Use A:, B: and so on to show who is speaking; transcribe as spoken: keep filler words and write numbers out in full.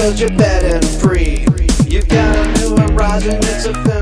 A: build your bed and free. You've got a new horizon, it's a